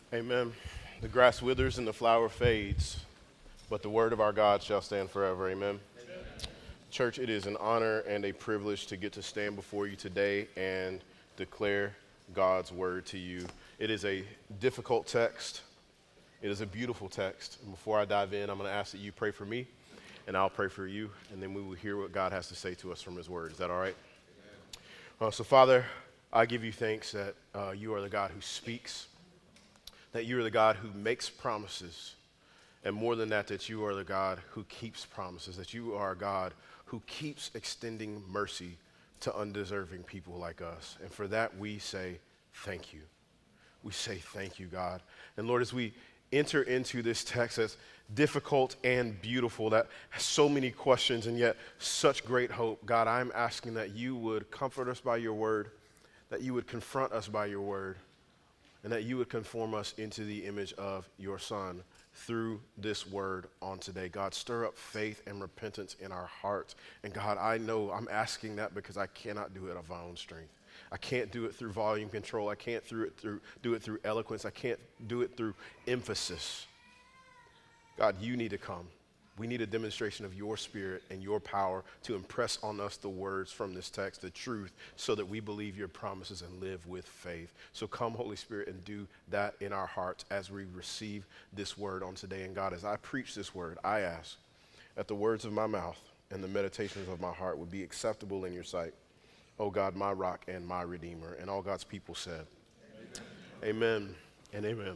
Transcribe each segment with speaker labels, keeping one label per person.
Speaker 1: Amen. The grass withers and the flower fades, but the word of our God shall stand forever. Amen. Church, it is an honor and a privilege to get to stand before you today and declare God's word to you. It is a difficult text. It is a beautiful text. And before I dive in, I'm going to ask that you pray for me, and I'll pray for you, and then we will hear what God has to say to us from his word. Is that all right? So, Father, I give you thanks that you are the God who speaks, that you are the God who makes promises, and more than that, that you are the God who keeps promises, that you are a God who keeps extending mercy to undeserving people like us. And for that, we say thank you. We say thank you, God. And Lord, as we enter into this text that's difficult and beautiful, that has so many questions and yet such great hope, God, I'm asking that you would comfort us by your word, that you would confront us by your word, and that you would conform us into the image of your Son through this word on today. God, stir up faith and repentance in our hearts. And God, I know I'm asking that because I cannot do it of my own strength. I can't do it through volume control. I can't do it through eloquence. I can't do it through emphasis. God, you need to come. We need a demonstration of your spirit and your power to impress on us the words from this text, the truth, so that we believe your promises and live with faith. So come, Holy Spirit, and do that in our hearts as we receive this word on today. And God, as I preach this word, I ask that the words of my mouth and the meditations of my heart would be acceptable in your sight. Oh God, my rock and my redeemer. And all God's people said, amen, amen and amen.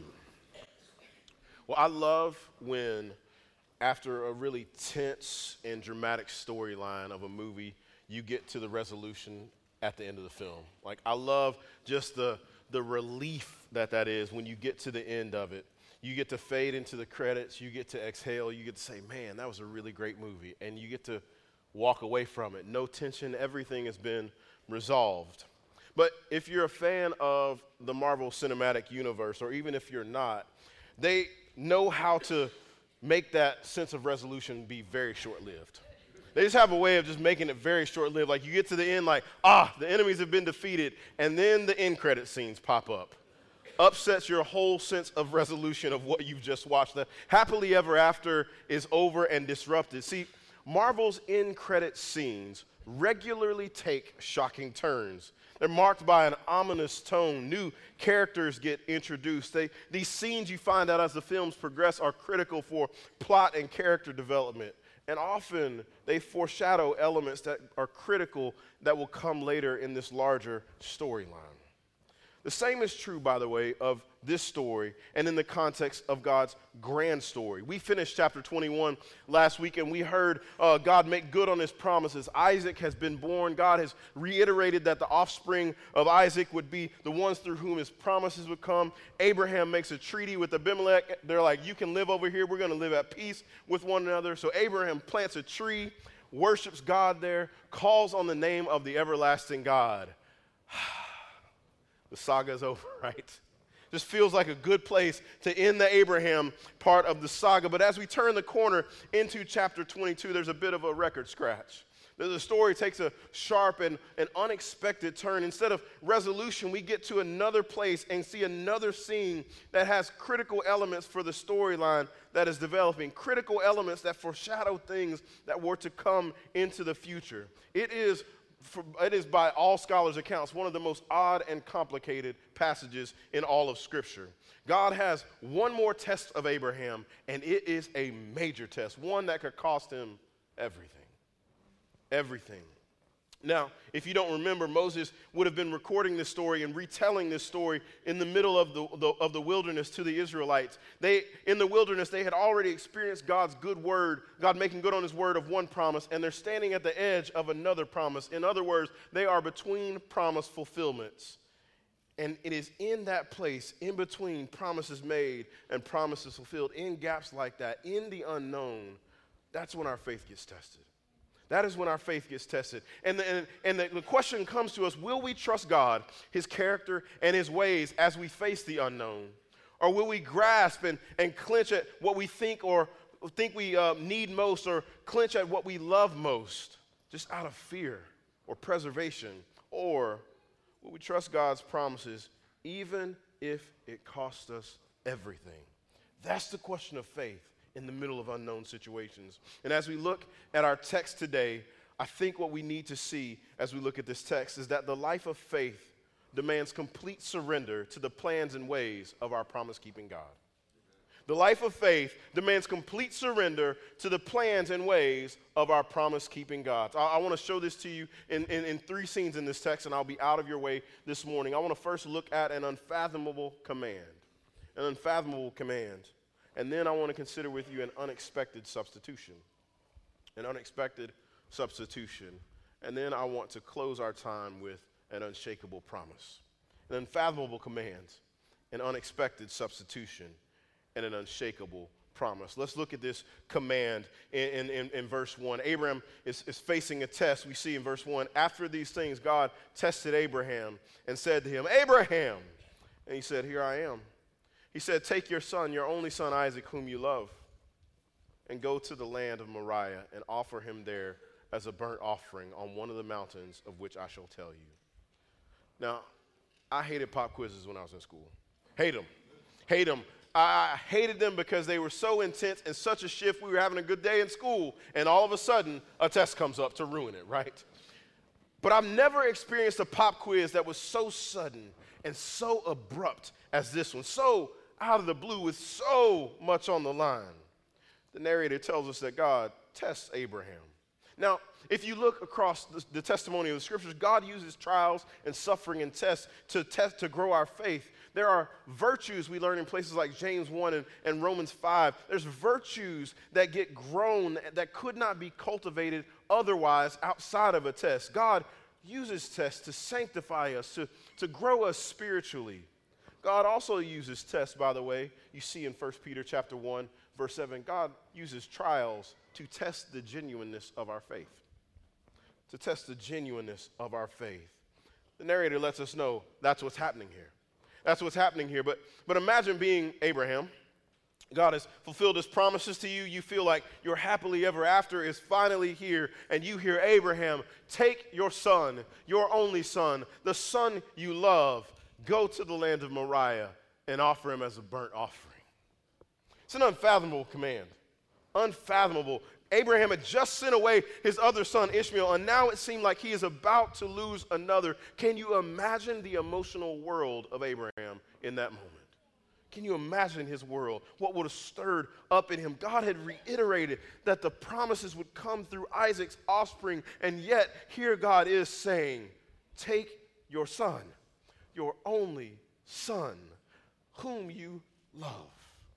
Speaker 1: Well, I love when after a really tense and dramatic storyline of a movie, you get to the resolution at the end of the film. Like, I love just the relief that is when you get to the end of it. You get to fade into the credits, you get to exhale, you get to say, man, that was a really great movie. And you get to walk away from it. No tension, everything has been resolved. But if you're a fan of the Marvel Cinematic Universe, or even if you're not, they know how to make that sense of resolution be very short-lived. They just have a way of just making it very short-lived. Like, you get to the end like, the enemies have been defeated, and then the end credit scenes pop up. Upsets your whole sense of resolution of what you've just watched. The happily ever after is over and disrupted. See, Marvel's end credit scenes regularly take shocking turns. They're marked by an ominous tone. New characters get introduced. These scenes, you find out as the films progress, are critical for plot and character development. And often they foreshadow elements that are critical that will come later in this larger storyline. The same is true, by the way, of this story and in the context of God's grand story. We finished chapter 21 last week, and we heard God make good on his promises. Isaac has been born. God has reiterated that the offspring of Isaac would be the ones through whom his promises would come. Abraham makes a treaty with Abimelech. They're like, you can live over here. We're going to live at peace with one another. So Abraham plants a tree, worships God there, calls on the name of the everlasting God. The saga's over, right? Just feels like a good place to end the Abraham part of the saga. But as we turn the corner into chapter 22, there's a bit of a record scratch. The story takes a sharp and unexpected turn. Instead of resolution, we get to another place and see another scene that has critical elements for the storyline that is developing, critical elements that foreshadow things that were to come into the future. It is by all scholars' accounts one of the most odd and complicated passages in all of Scripture. God has one more test of Abraham, and it is a major test, one that could cost him everything. Everything. Now, if you don't remember, Moses would have been recording this story and retelling this story in the middle of the wilderness to the Israelites. In the wilderness, they had already experienced God's good word, God making good on his word of one promise, and they're standing at the edge of another promise. In other words, they are between promise fulfillments. And it is in that place, in between promises made and promises fulfilled, in gaps like that, in the unknown, that's when our faith gets tested. That is when our faith gets tested. And the question comes to us, will we trust God, his character, and his ways as we face the unknown? Or will we grasp and clench at what we think we need most, or clench at what we love most, just out of fear or preservation? Or will we trust God's promises even if it costs us everything. That's the question of faith in the middle of unknown situations. And as we look at our text today, I think what we need to see as we look at this text is that the life of faith demands complete surrender to the plans and ways of our promise-keeping God. The life of faith demands complete surrender to the plans and ways of our promise-keeping God. I want to show this to you in three scenes in this text, and I'll be out of your way this morning. I want to first look at an unfathomable command. An unfathomable command. And then I want to consider with you an unexpected substitution. An unexpected substitution. And then I want to close our time with an unshakable promise. An unfathomable command, an unexpected substitution, and an unshakable promise. Let's look at this command in verse 1. Abraham is facing a test. We see in verse 1, after these things, God tested Abraham and said to him, Abraham! And he said, here I am. He said, take your son, your only son Isaac, whom you love, and go to the land of Moriah and offer him there as a burnt offering on one of the mountains of which I shall tell you. Now, I hated pop quizzes when I was in school. Hate them. I hated them because they were so intense and such a shift. We were having a good day in school, and all of a sudden, a test comes up to ruin it, right? But I've never experienced a pop quiz that was so sudden and so abrupt as this one, so out of the blue with so much on the line. The narrator tells us that God tests Abraham. Now, if you look across the testimony of the scriptures, God uses trials and suffering and tests to grow our faith. There are virtues we learn in places like James 1 and Romans 5. There's virtues that get grown that could not be cultivated otherwise outside of a test. God uses tests to sanctify us, to grow us spiritually. God also uses tests, by the way. You see in 1 Peter chapter 1, verse 7, God uses trials to test the genuineness of our faith. To test the genuineness of our faith. The narrator lets us know that's what's happening here. That's what's happening here. But imagine being Abraham. God has fulfilled his promises to you. You feel like your happily ever after is finally here. And you hear Abraham, take your son, your only son, the son you love, go to the land of Moriah and offer him as a burnt offering. It's an unfathomable command. Unfathomable. Abraham had just sent away his other son Ishmael, and now it seemed like he is about to lose another. Can you imagine the emotional world of Abraham in that moment? Can you imagine his world? What would have stirred up in him? God had reiterated that the promises would come through Isaac's offspring, and yet here God is saying, take your son, your only son, whom you love.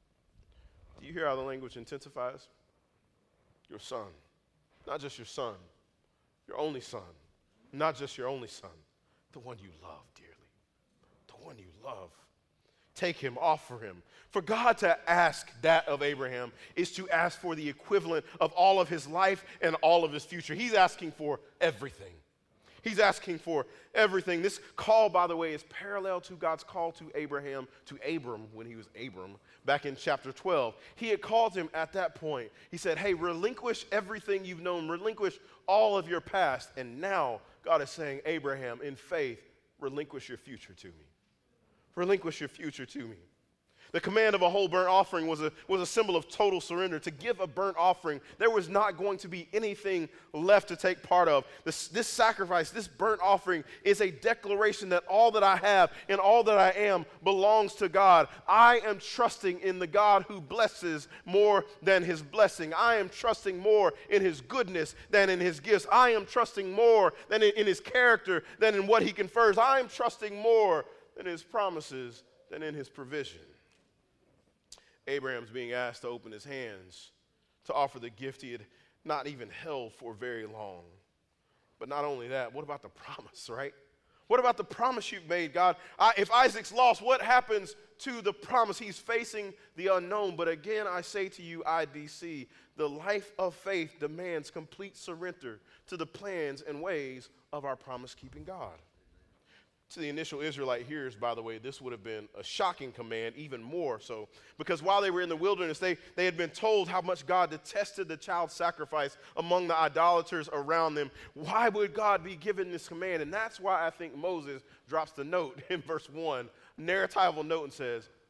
Speaker 1: Do you hear how the language intensifies? Your son. Not just your son, your only son. Not just your only son, the one you love dearly. The one you love. Take him, offer him. For God to ask that of Abraham is to ask for the equivalent of all of his life and all of his future. He's asking for everything. He's asking for everything. This call, by the way, is parallel to God's call to Abraham, to Abram, when he was Abram, back in chapter 12. He had called him at that point. He said, hey, relinquish everything you've known. Relinquish all of your past. And now God is saying, Abraham, in faith, relinquish your future to me. Relinquish your future to me. The command of a whole burnt offering was a symbol of total surrender. To give a burnt offering, there was not going to be anything left to take part of. This sacrifice, this burnt offering, is a declaration that all that I have and all that I am belongs to God. I am trusting in the God who blesses more than his blessing. I am trusting more in his goodness than in his gifts. I am trusting more than in his character than in what he confers. I am trusting more than his promises than in his provision. Abraham's being asked to open his hands to offer the gift he had not even held for very long. But not only that, what about the promise, right? What about the promise you've made, God? If Isaac's lost, what happens to the promise? He's facing the unknown. But again, I say to you, IDC, the life of faith demands complete surrender to the plans and ways of our promise-keeping God. To the initial Israelite hearers, by the way, this would have been a shocking command, even more so, because while they were in the wilderness, they had been told how much God detested the child sacrifice among the idolaters around them. Why would God be given this command? And that's why I think Moses drops the note in verse 1, narratival note, and says,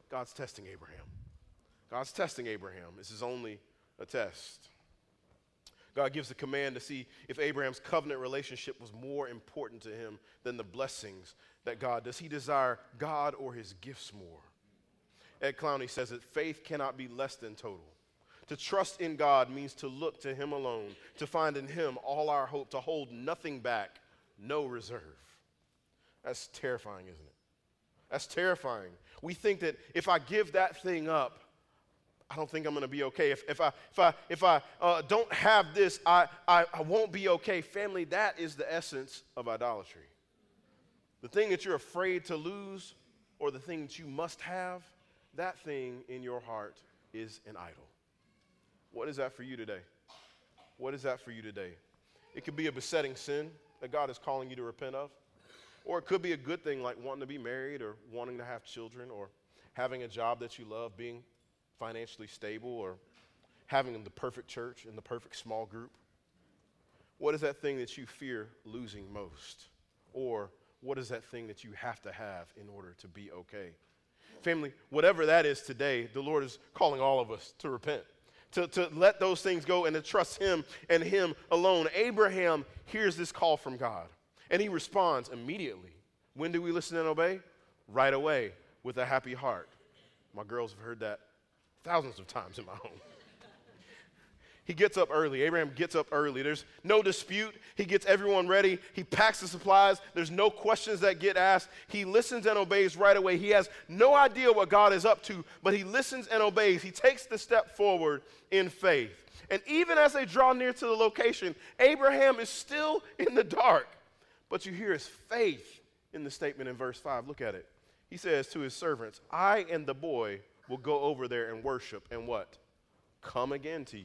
Speaker 1: God's testing Abraham. God's testing Abraham. This is only a test. God gives the command to see if Abraham's covenant relationship was more important to him than the blessings that God. Does he desire God or his gifts more? Ed Clowney says that faith cannot be less than total. To trust in God means to look to him alone, to find in him all our hope, to hold nothing back, no reserve. That's terrifying, isn't it? That's terrifying. We think that if I give that thing up, I don't think I'm going to be okay. If I don't have this, I won't be okay. Family, that is the essence of idolatry. The thing that you're afraid to lose or the thing that you must have, that thing in your heart is an idol. What is that for you today? What is that for you today? It could be a besetting sin that God is calling you to repent of. Or it could be a good thing like wanting to be married or wanting to have children or having a job that you love, being financially stable, or having the perfect church and the perfect small group. What is that thing that you fear losing most? Or what is that thing that you have to have in order to be okay? Family, whatever that is today, the Lord is calling all of us to repent, to let those things go and to trust him and him alone. Abraham hears this call from God, and he responds immediately. When do we listen and obey? Right away, with a happy heart. My girls have heard that thousands of times in my home. He gets up early. Abraham gets up early. There's no dispute. He gets everyone ready. He packs the supplies. There's no questions that get asked. He listens and obeys right away. He has no idea what God is up to, but he listens and obeys. He takes the step forward in faith. And even as they draw near to the location, Abraham is still in the dark. But you hear his faith in the statement in verse 5. Look at it. He says to his servants, I and the boy will go over there and worship and what? Come again to you.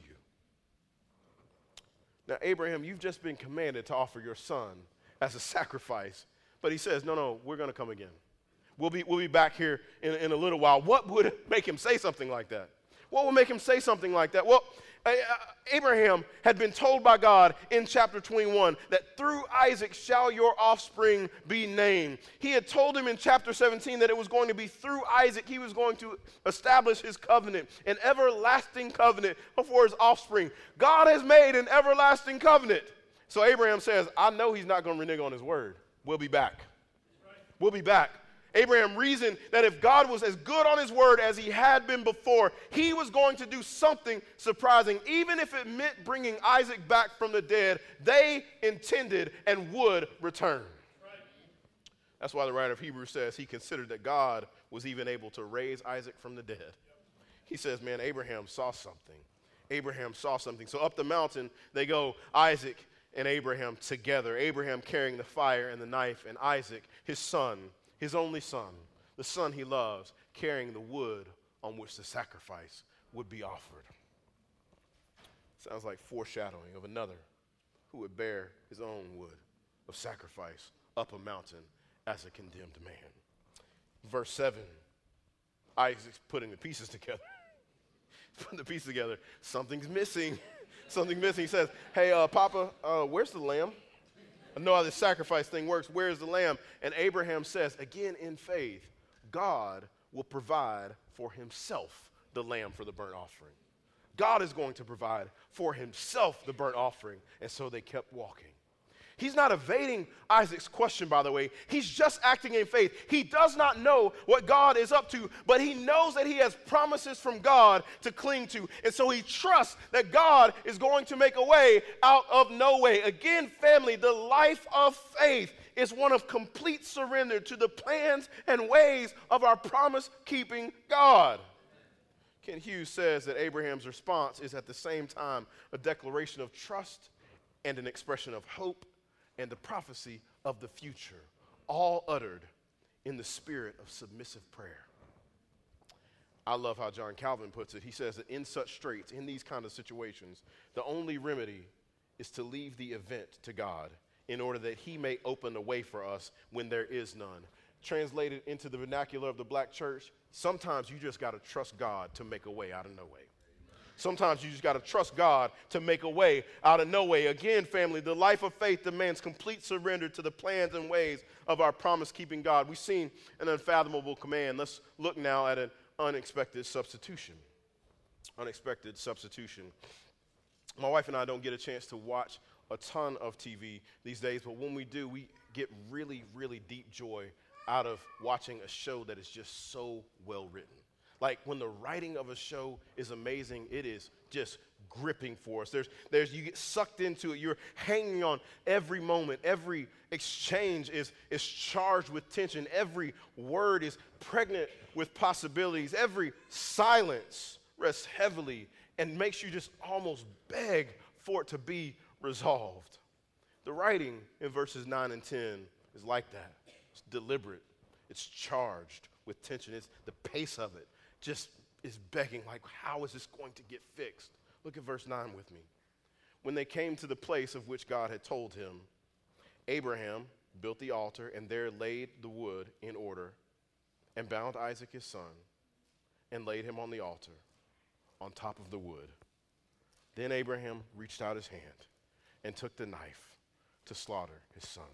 Speaker 1: Now, Abraham, you've just been commanded to offer your son as a sacrifice. But he says, no, we're going to come again. We'll be back here in a little while. What would make him say something like that? What would make him say something like that? Well, Abraham had been told by God in chapter 21 that through Isaac shall your offspring be named. He had told him in chapter 17 that it was going to be through Isaac he was going to establish his covenant, an everlasting covenant for his offspring. God has made an everlasting covenant. So Abraham says, I know he's not going to renege on his word. We'll be back. We'll be back. Abraham reasoned that if God was as good on his word as he had been before, he was going to do something surprising. Even if it meant bringing Isaac back from the dead, they intended and would return. Right. That's why the writer of Hebrews says he considered that God was even able to raise Isaac from the dead. Yep. He says, man, Abraham saw something. Abraham saw something. So up the mountain they go, Isaac and Abraham together. Abraham carrying the fire and the knife, and Isaac, his son, his only son, the son he loves, carrying the wood on which the sacrifice would be offered. Sounds like foreshadowing of another who would bear his own wood of sacrifice up a mountain as a condemned man. Verse 7, Isaac's putting the pieces together. He's putting the pieces together. Something's missing. Something missing. He says, hey, Papa, where's the lamb? I know how this sacrifice thing works. Where's the lamb? And Abraham says, again in faith, God will provide for himself the lamb for the burnt offering. God is going to provide for himself the burnt offering. And so they kept walking. He's not evading Isaac's question, by the way. He's just acting in faith. He does not know what God is up to, but he knows that he has promises from God to cling to. And so he trusts that God is going to make a way out of no way. Again, family, the life of faith is one of complete surrender to the plans and ways of our promise-keeping God. Ken Hughes says that Abraham's response is at the same time a declaration of trust and an expression of hope and the prophecy of the future, all uttered in the spirit of submissive prayer. I love how John Calvin puts it. He says that in such straits, in these kind of situations, the only remedy is to leave the event to God in order that he may open a way for us when there is none. Translated into the vernacular of the black church, sometimes you just got to trust God to make a way out of no way. Sometimes you just got to trust God to make a way out of no way. Again, family, the life of faith demands complete surrender to the plans and ways of our promise-keeping God. We've seen an unfathomable command. Let's look now at an unexpected substitution. Unexpected substitution. My wife and I don't get a chance to watch a ton of TV these days, but when we do, we get really, really deep joy out of watching a show that is just so well written. Like when the writing of a show is amazing, it is just gripping for us. You get sucked into it. You're hanging on every moment. Every exchange is charged with tension. Every word is pregnant with possibilities. Every silence rests heavily and makes you just almost beg for it to be resolved. The writing in verses 9 and 10 is like that. It's deliberate. It's charged with tension. It's the pace of it just is begging, like, how is this going to get fixed? Look at verse 9 with me. When they came to the place of which God had told him, Abraham built the altar and there laid the wood in order and bound Isaac his son and laid him on the altar on top of the wood. Then Abraham reached out his hand and took the knife to slaughter his son.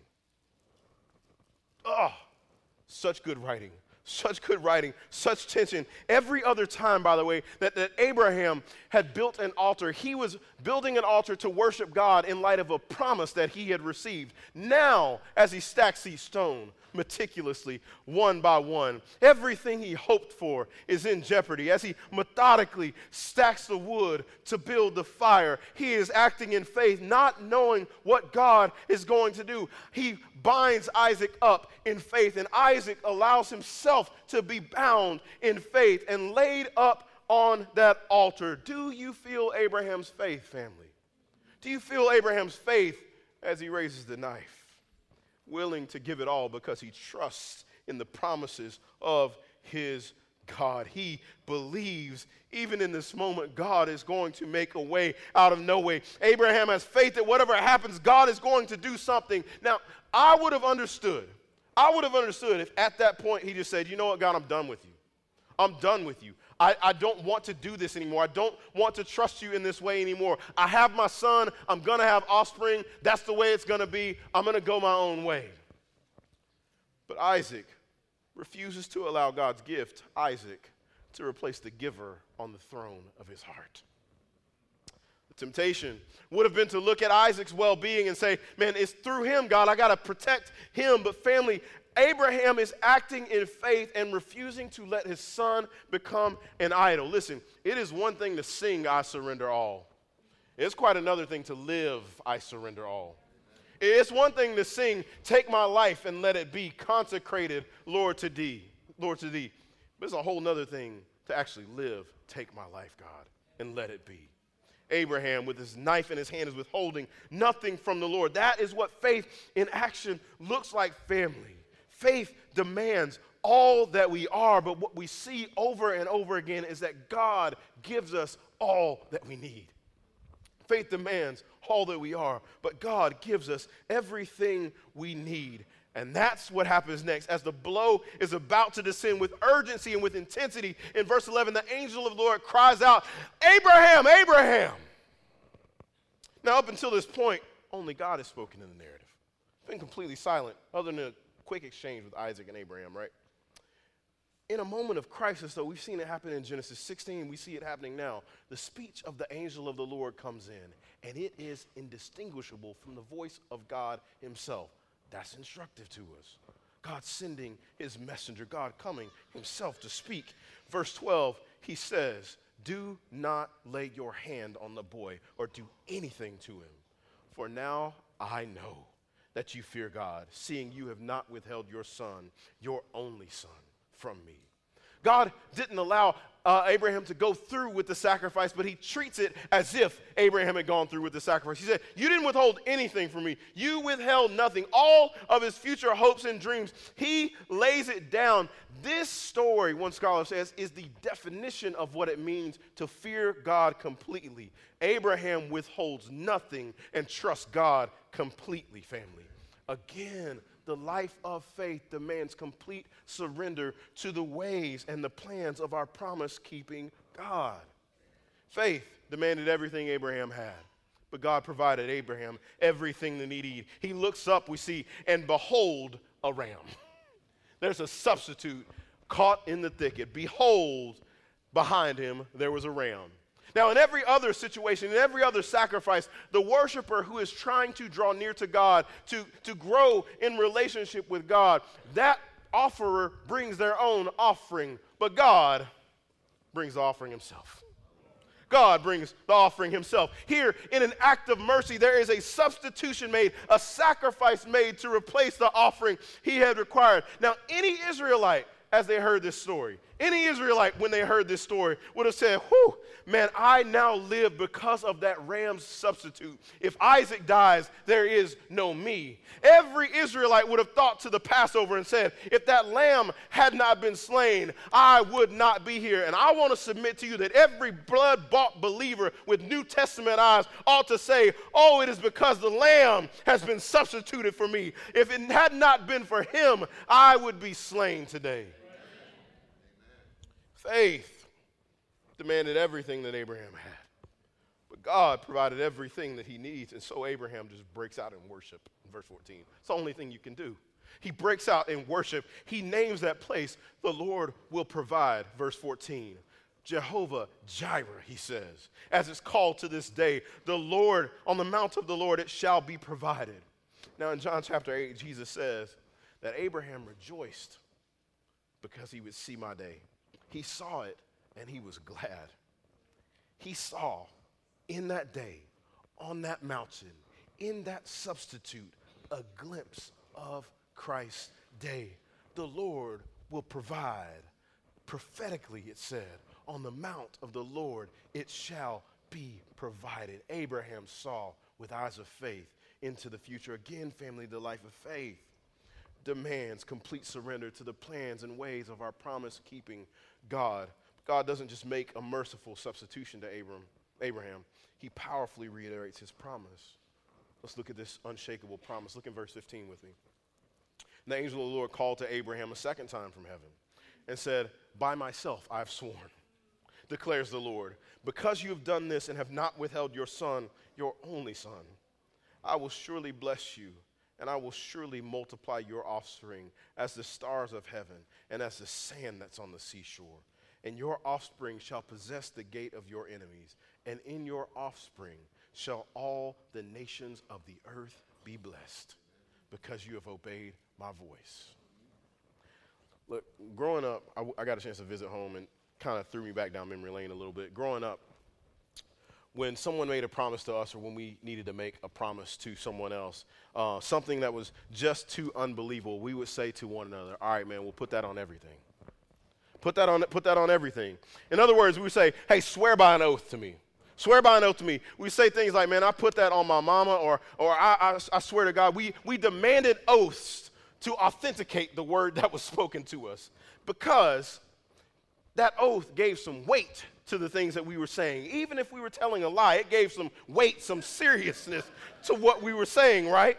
Speaker 1: Oh, such good writing. Such good writing, such tension. Every other time, by the way, that Abraham had built an altar, he was building an altar to worship God in light of a promise that he had received. Now, as he stacks each stone meticulously, one by one, everything he hoped for is in jeopardy. As he methodically stacks the wood to build the fire, he is acting in faith, not knowing what God is going to do. He binds Isaac up in faith, and Isaac allows himself to be bound in faith and laid up on that altar. Do you feel Abraham's faith, family? Do you feel Abraham's faith as he raises the knife? Willing to give it all because he trusts in the promises of his God. He believes even in this moment God is going to make a way out of no way. Abraham has faith that whatever happens, God is going to do something. Now, I would have understood if at that point he just said, you know what, God, I'm done with you. I'm done with you. I don't want to do this anymore. I don't want to trust you in this way anymore. I have my son. I'm going to have offspring. That's the way it's going to be. I'm going to go my own way. But Isaac refuses to allow God's gift, Isaac, to replace the giver on the throne of his heart. The temptation would have been to look at Isaac's well-being and say, man, it's through him, God. I got to protect him. But family, Abraham is acting in faith and refusing to let his son become an idol. Listen, it is one thing to sing, I surrender all. It's quite another thing to live, I surrender all. It's one thing to sing, take my life and let it be consecrated, Lord, to thee. But it's a whole other thing to actually live, take my life, God, and let it be. Abraham, with his knife in his hand, is withholding nothing from the Lord. That is what faith in action looks like, family. Faith demands all that we are, but what we see over and over again is that God gives us all that we need. Faith demands all that we are, but God gives us everything we need. And that's what happens next. As the blow is about to descend with urgency and with intensity, in verse 11, the angel of the Lord cries out, Abraham, Abraham. Now, up until this point, only God has spoken in the narrative. It's been completely silent, other than a quick exchange with Isaac and Abraham, right? In a moment of crisis, though, we've seen it happen in Genesis 16. We see it happening now. The speech of the angel of the Lord comes in, and it is indistinguishable from the voice of God himself. That's instructive to us. God sending his messenger, God coming himself to speak. Verse 12, he says, do not lay your hand on the boy or do anything to him. For now I know that you fear God, seeing you have not withheld your son, your only son, from me. God didn't allow Abraham to go through with the sacrifice, but he treats it as if Abraham had gone through with the sacrifice. He said, you didn't withhold anything from me. You withheld nothing. All of his future hopes and dreams, he lays it down. This story, one scholar says, is the definition of what it means to fear God completely. Abraham withholds nothing and trusts God completely, family. Again, the life of faith demands complete surrender to the ways and the plans of our promise-keeping God. Faith demanded everything Abraham had, but God provided Abraham everything that he needed. He looks up, we see, and behold, a ram. There's a substitute caught in the thicket. Behold, behind him there was a ram. Now, in every other situation, in every other sacrifice, the worshiper who is trying to draw near to God, to grow in relationship with God, that offerer brings their own offering, but God brings the offering himself. God brings the offering himself. Here, in an act of mercy, there is a substitution made, a sacrifice made to replace the offering he had required. Now, any Israelite, as they heard this story, any Israelite, when they heard this story, would have said, whew, man, I now live because of that ram's substitute. If Isaac dies, there is no me. Every Israelite would have thought to the Passover and said, if that lamb had not been slain, I would not be here. And I want to submit to you that every blood-bought believer with New Testament eyes ought to say, oh, it is because the lamb has been substituted for me. If it had not been for him, I would be slain today. Faith demanded everything that Abraham had. But God provided everything that he needs. And so Abraham just breaks out in worship in verse 14. It's the only thing you can do. He breaks out in worship. He names that place, the Lord will provide, verse 14. Jehovah Jireh, he says, as it's called to this day, the Lord, on the mount of the Lord, it shall be provided. Now in John chapter 8, Jesus says that Abraham rejoiced because he would see my day. He saw it, and he was glad. He saw in that day, on that mountain, in that substitute, a glimpse of Christ's day. The Lord will provide. Prophetically, it said, on the mount of the Lord, it shall be provided. Abraham saw with eyes of faith into the future. Again, family, the life of faith demands complete surrender to the plans and ways of our promise-keeping God. God doesn't just make a merciful substitution to Abraham. He powerfully reiterates his promise. Let's look at this unshakable promise. Look in verse 15 with me. And the angel of the Lord called to Abraham a second time from heaven and said, by myself I have sworn, declares the Lord, because you have done this and have not withheld your son, your only son, I will surely bless you, and I will surely multiply your offspring as the stars of heaven and as the sand that's on the seashore. And your offspring shall possess the gate of your enemies, and in your offspring shall all the nations of the earth be blessed, because you have obeyed my voice. Look, growing up, I got a chance to visit home, and kind of threw me back down memory lane a little bit. Growing up, when someone made a promise to us, or when we needed to make a promise to someone else, something that was just too unbelievable, we would say to one another, all right, man, we'll put that on everything. Put that on everything. In other words, we would say, hey, swear by an oath to me. Swear by an oath to me. We say things like, man, I put that on my mama, or I swear to God. We demanded oaths to authenticate the word that was spoken to us, because that oath gave some weight to the things that we were saying. Even if we were telling a lie, it gave some weight, some seriousness to what we were saying, right?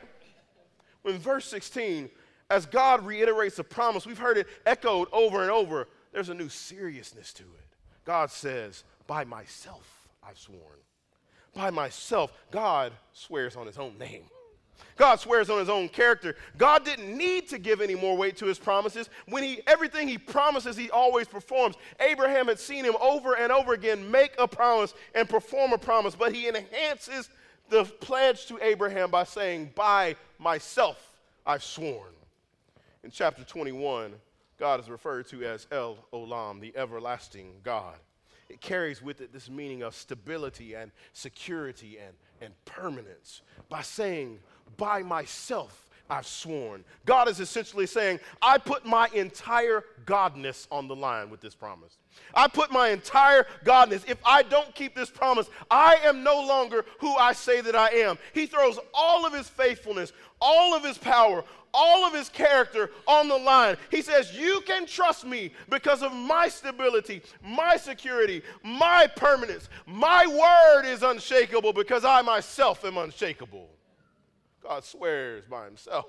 Speaker 1: In verse 16, as God reiterates the promise, we've heard it echoed over and over, there's a new seriousness to it. God says, by myself I've sworn. By myself, God swears on his own name. God swears on his own character. God didn't need to give any more weight to his promises. Everything he promises, he always performs. Abraham had seen him over and over again make a promise and perform a promise, but he enhances the pledge to Abraham by saying, by myself I've sworn. In chapter 21, God is referred to as El Olam, the everlasting God. It carries with it this meaning of stability and security and permanence. By saying, by myself I've sworn. God is essentially saying, I put my entire godness on the line with this promise. I put my entire godness. If I don't keep this promise, I am no longer who I say that I am. He throws all of his faithfulness, all of his power, all of his character on the line. He says, you can trust me because of my stability, my security, my permanence. My word is unshakable because I myself am unshakable. God swears by himself.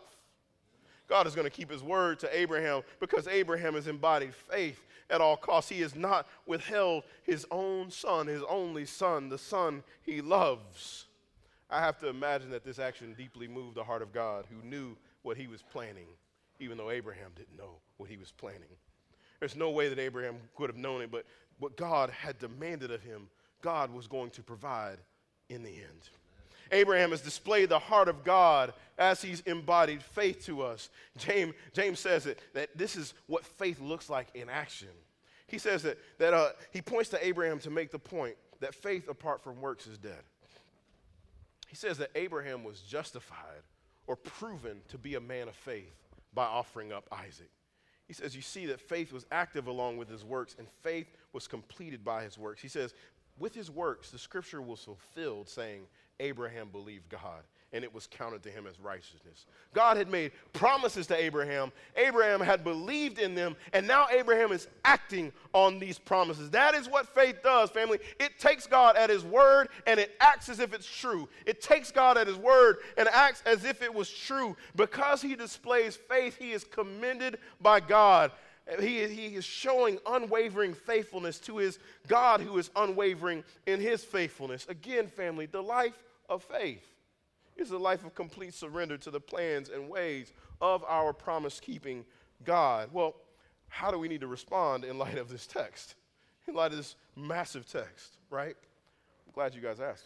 Speaker 1: God is going to keep his word to Abraham because Abraham has embodied faith at all costs. He has not withheld his own son, his only son, the son he loves. I have to imagine that this action deeply moved the heart of God, who knew what he was planning, even though Abraham didn't know what he was planning. There's no way that Abraham could have known it, but what God had demanded of him, God was going to provide in the end. Abraham has displayed the heart of God as he's embodied faith to us. James says that this is what faith looks like in action. He says that he points to Abraham to make the point that faith apart from works is dead. He says that Abraham was justified or proven to be a man of faith by offering up Isaac. He says, you see that faith was active along with his works, and faith was completed by his works. He says, with his works, the scripture was fulfilled, saying, Abraham believed God, and it was counted to him as righteousness. God had made promises to Abraham. Abraham had believed in them, and now Abraham is acting on these promises. That is what faith does, family. It takes God at his word, and it acts as if it's true. It takes God at his word and acts as if it was true. Because he displays faith, he is commended by God. He is showing unwavering faithfulness to his God who is unwavering in his faithfulness. Again, family, the life of faith is a life of complete surrender to the plans and ways of our promise-keeping God. Well, how do we need to respond in light of this text? In light of this massive text, right? I'm glad you guys asked.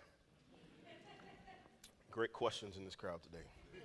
Speaker 1: Great questions in this crowd today.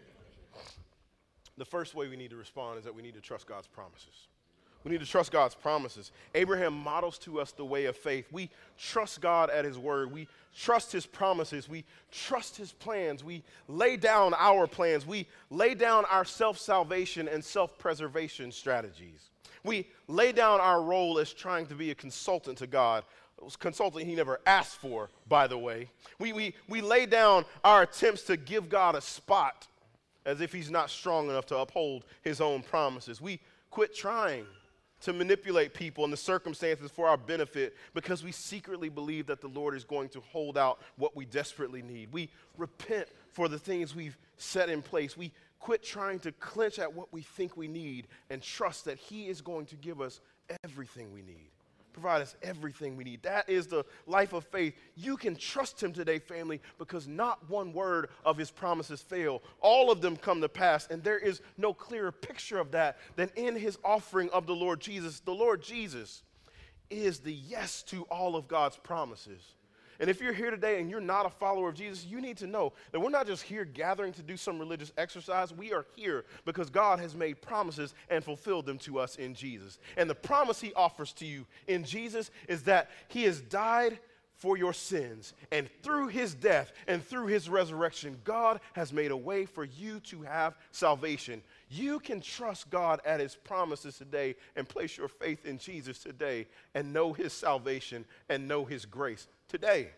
Speaker 1: The first way we need to respond is that we need to trust God's promises. We need to trust God's promises. Abraham models to us the way of faith. We trust God at his word. We trust his promises. We trust his plans. We lay down our plans. We lay down our self-salvation and self-preservation strategies. We lay down our role as trying to be a consultant to God. It was a consultant he never asked for, by the way. We lay down our attempts to give God a spot as if he's not strong enough to uphold his own promises. We quit trying to manipulate people and the circumstances for our benefit because we secretly believe that the Lord is going to hold out what we desperately need. We repent for the things we've set in place. We quit trying to clinch at what we think we need and trust that he is going to give us everything we need. Provide us everything we need. That is the life of faith. You can trust him today, family, because not one word of his promises fail. All of them come to pass, and there is no clearer picture of that than in his offering of the Lord Jesus. The Lord Jesus is the yes to all of God's promises. And if you're here today and you're not a follower of Jesus, you need to know that we're not just here gathering to do some religious exercise. We are here because God has made promises and fulfilled them to us in Jesus. And the promise he offers to you in Jesus is that he has died for your sins. And through his death and through his resurrection, God has made a way for you to have salvation. You can trust God at his promises today and place your faith in Jesus today and know his salvation and know his grace today.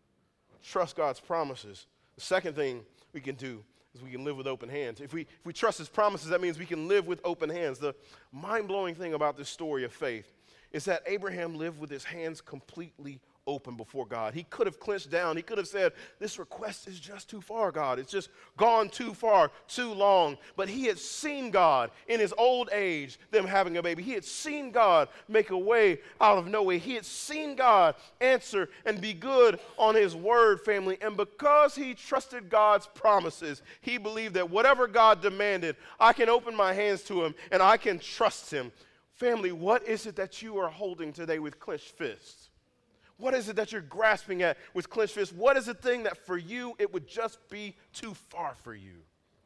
Speaker 1: Trust God's promises. The second thing we can do is we can live with open hands. If we trust his promises, that means we can live with open hands. The mind-blowing thing about this story of faith is that Abraham lived with his hands completely open before God. He could have clenched down. He could have said, this request is just too far, God. It's just gone too far, too long. But he had seen God in his old age, them having a baby. He had seen God make a way out of no way. He had seen God answer and be good on his word, family. And because he trusted God's promises, he believed that whatever God demanded, I can open my hands to him and I can trust him. Family, what is it that you are holding today with clenched fists? What is it that you're grasping at with clenched fists? What is the thing that for you, it would just be too far for you?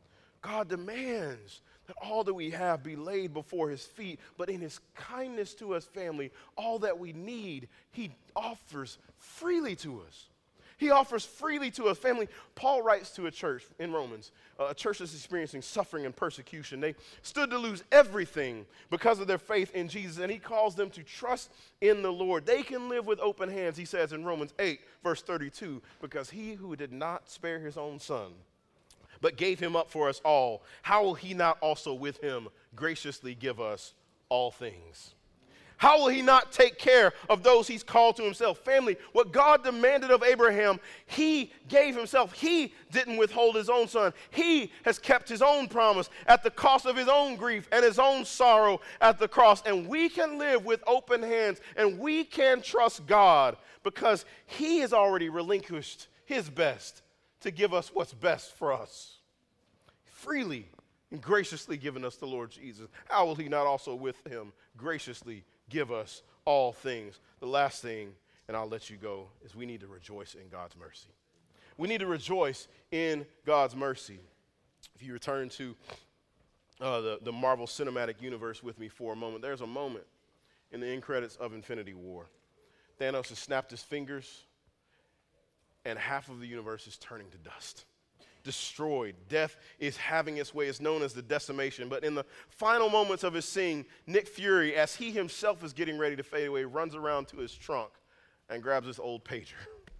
Speaker 1: God demands that all that we have be laid before his feet, but in his kindness to us, family, all that we need, he offers freely to us. He offers freely to us. Family, Paul writes to a church in Romans, a church that's experiencing suffering and persecution. They stood to lose everything because of their faith in Jesus, and he calls them to trust in the Lord. They can live with open hands, he says in Romans 8, verse 32, because he who did not spare his own son, but gave him up for us all, how will he not also with him graciously give us all things? How will he not take care of those he's called to himself? Family, what God demanded of Abraham, he gave himself. He didn't withhold his own son. He has kept his own promise at the cost of his own grief and his own sorrow at the cross. And we can live with open hands and we can trust God because he has already relinquished his best to give us what's best for us. Freely and graciously given us the Lord Jesus. How will he not also with him graciously give us all things. The last thing, and I'll let you go, is we need to rejoice in God's mercy. We need to rejoice in God's mercy. If you return to the Marvel Cinematic Universe with me for a moment, there's a moment in the end credits of Infinity War. Thanos has snapped his fingers, and half of the universe is turning to dust. Destroyed. Death is having its way. It's known as the decimation. But in the final moments of his scene, Nick Fury, as he himself is getting ready to fade away, runs around to his trunk and grabs this old pager.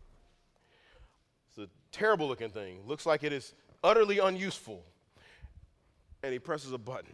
Speaker 1: It's a terrible looking thing. Looks like it is utterly unuseful. And he presses a button.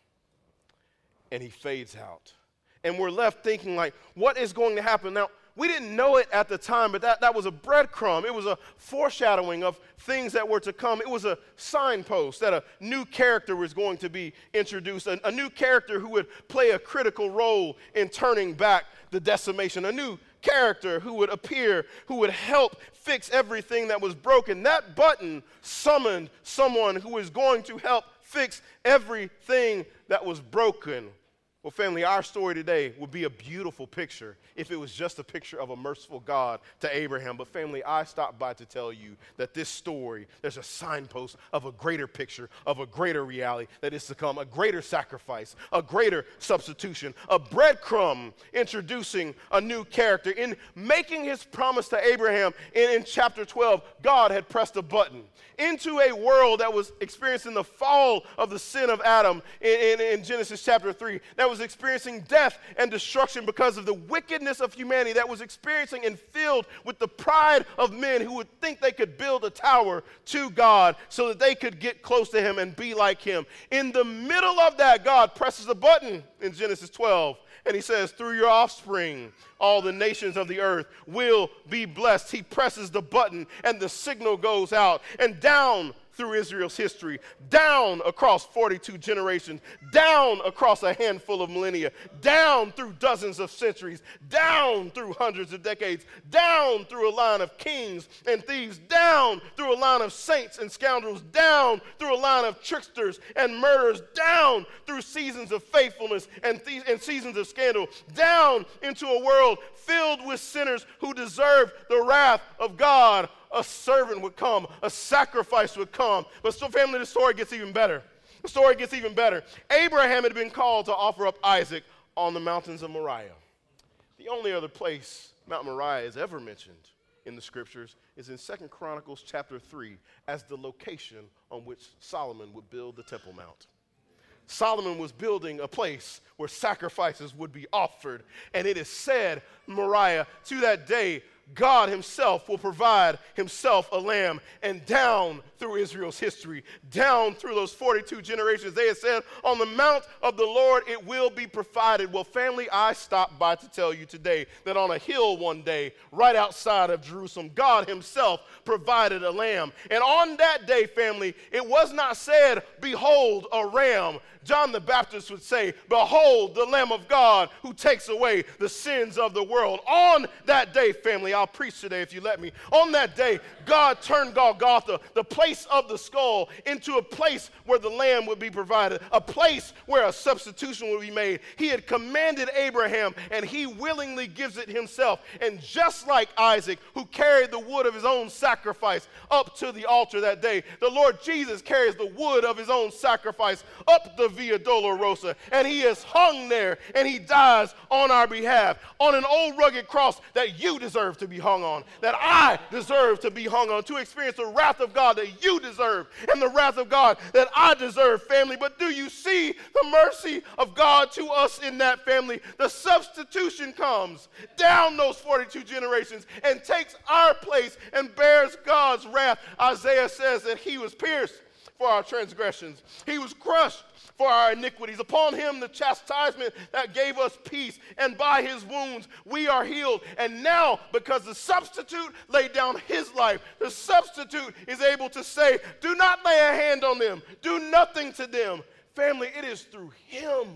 Speaker 1: And he fades out. And we're left thinking, like, what is going to happen? Now, we didn't know it at the time, but that was a breadcrumb. It was a foreshadowing of things that were to come. It was a signpost that a new character was going to be introduced, a new character who would play a critical role in turning back the decimation, a new character who would appear, who would help fix everything that was broken. That button summoned someone who was going to help fix everything that was broken. Well, family, our story today would be a beautiful picture if it was just a picture of a merciful God to Abraham. But family, I stopped by to tell you that this story, there's a signpost of a greater picture, of a greater reality that is to come, a greater sacrifice, a greater substitution, a breadcrumb introducing a new character. In making his promise to Abraham in chapter 12, God had pressed a button into a world that was experiencing the fall of the sin of Adam in Genesis chapter 3, that was experiencing death and destruction because of the wickedness of humanity, that was experiencing and filled with the pride of men who would think they could build a tower to God so that they could get close to him and be like him. In the middle of that, God presses a button in Genesis 12. And he says, through your offspring, all the nations of the earth will be blessed. He presses the button and the signal goes out. And down through Israel's history, down across 42 generations, down across a handful of millennia, down through dozens of centuries, down through hundreds of decades, down through a line of kings and thieves, down through a line of saints and scoundrels, down through a line of tricksters and murderers, down through seasons of faithfulness and seasons of scandal, down into a world filled with sinners who deserve the wrath of God. A servant would come, a sacrifice would come. But so, family, the story gets even better. The story gets even better. Abraham had been called to offer up Isaac on the mountains of Moriah. The only other place Mount Moriah is ever mentioned in the scriptures is in 2 Chronicles chapter 3 as the location on which Solomon would build the Temple Mount. Solomon was building a place where sacrifices would be offered. And it is said, Moriah, to that day, God himself will provide himself a lamb. And down through Israel's history, down through those 42 generations, they had said, on the mount of the Lord it will be provided. Well, family, I stopped by to tell you today that on a hill one day, right outside of Jerusalem, God himself provided a lamb. And on that day, family, it was not said, behold, a ram. John the Baptist would say, behold, the Lamb of God who takes away the sins of the world. On that day, family, I'll preach today if you let me. On that day, God turned Golgotha, the place of the skull, into a place where the lamb would be provided, a place where a substitution would be made. He had commanded Abraham, and he willingly gives it himself. And just like Isaac, who carried the wood of his own sacrifice up to the altar that day, the Lord Jesus carries the wood of his own sacrifice up the Via Dolorosa, and he is hung there, and he dies on our behalf on an old rugged cross that you deserve to be hung on, that I deserve to be hung on, to experience the wrath of God that you deserve and the wrath of God that I deserve, family. But do you see the mercy of God to us in that, family? The substitution comes down those 42 generations and takes our place and bears God's wrath. Isaiah says that he was pierced for our transgressions. He was crushed for our iniquities. Upon him the chastisement that gave us peace, and by his wounds we are healed. And now, because the substitute laid down his life, the substitute is able to say, do not lay a hand on them, do nothing to them. Family, it is through him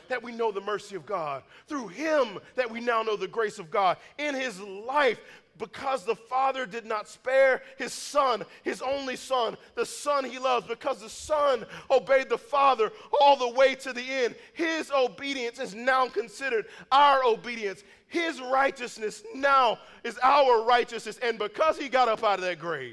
Speaker 1: that we know the mercy of God. Through him that we now know the grace of God. In his life, because the Father did not spare his Son, his only Son, the Son he loves, because the Son obeyed the Father all the way to the end, his obedience is now considered our obedience. His righteousness now is our righteousness. And because he got up out of that grave,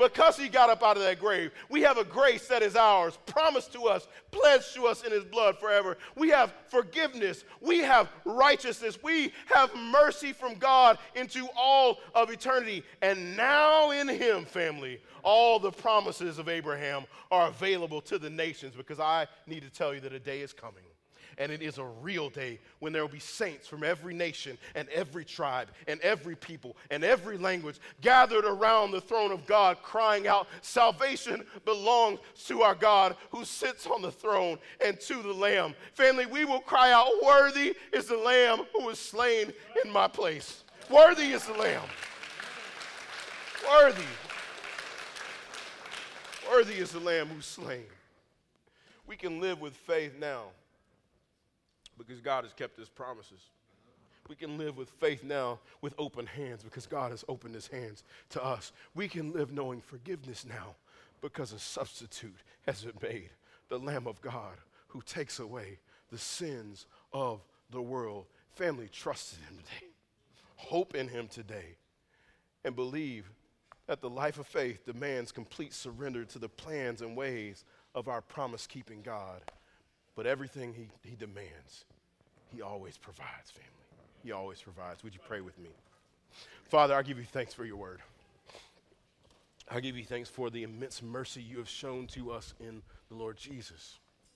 Speaker 1: we have a grace that is ours, promised to us, pledged to us in his blood forever. We have forgiveness. We have righteousness. We have mercy from God into all of eternity. And now in him, family, all the promises of Abraham are available to the nations, because I need to tell you that a day is coming. And it is a real day when there will be saints from every nation and every tribe and every people and every language gathered around the throne of God, crying out, salvation belongs to our God who sits on the throne and to the Lamb. Family, we will cry out, worthy is the Lamb who was slain in my place. Worthy is the Lamb. Worthy. Worthy is the Lamb who's slain. We can live with faith now, because God has kept his promises. We can live with faith now with open hands, because God has opened his hands to us. We can live knowing forgiveness now, because a substitute has been made, the Lamb of God who takes away the sins of the world. Family, trust in him today. Hope in him today. And believe that the life of faith demands complete surrender to the plans and ways of our promise-keeping God. But everything he demands, he always provides, family. He always provides. Would you pray with me? Father, I give you thanks for your word. I give you thanks for the immense mercy you have shown to us in the Lord Jesus.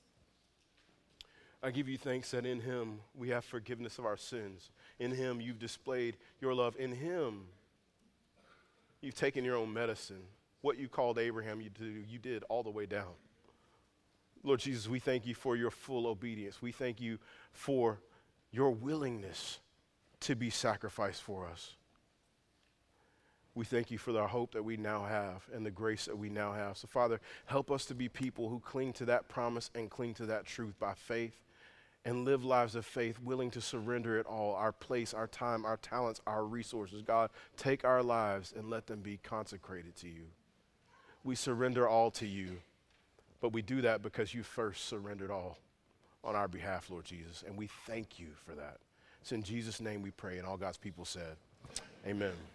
Speaker 1: I give you thanks that in him we have forgiveness of our sins. In him you've displayed your love. In him you've taken your own medicine. What you called Abraham you did all the way down. Lord Jesus, we thank you for your full obedience. We thank you for your willingness to be sacrificed for us. We thank you for the hope that we now have and the grace that we now have. So, Father, help us to be people who cling to that promise and cling to that truth by faith and live lives of faith, willing to surrender it all, our place, our time, our talents, our resources. God, take our lives and let them be consecrated to you. We surrender all to you. But we do that because you first surrendered all on our behalf, Lord Jesus, and we thank you for that. It's in Jesus' name we pray, and all God's people said, amen.